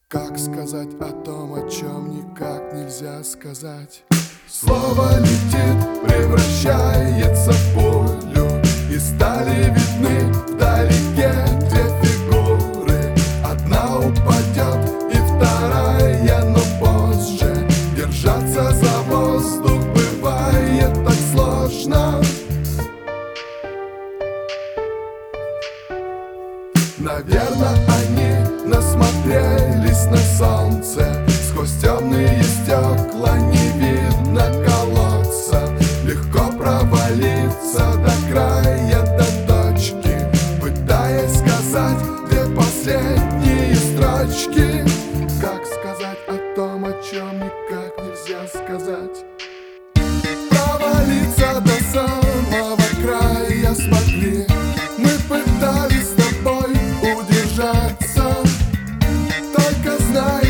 Как сказать о том, о чем никак нельзя сказать? Слово летит, превращается в пулю, и стали видны вдалеке две фигуры. Одна упадет, и вторая, но позже. Держаться за воздух бывает так сложно. Наверно, они насмотрелись на солнце. Сквозь темные стекла не видно колодца. Легко провалиться до края, до точки, пытаясь сказать две последние строчки. Как сказать о том, о чем никак нельзя сказать? Провалиться до самого края смогли. Мы пытались с тобой удержаться, только знай,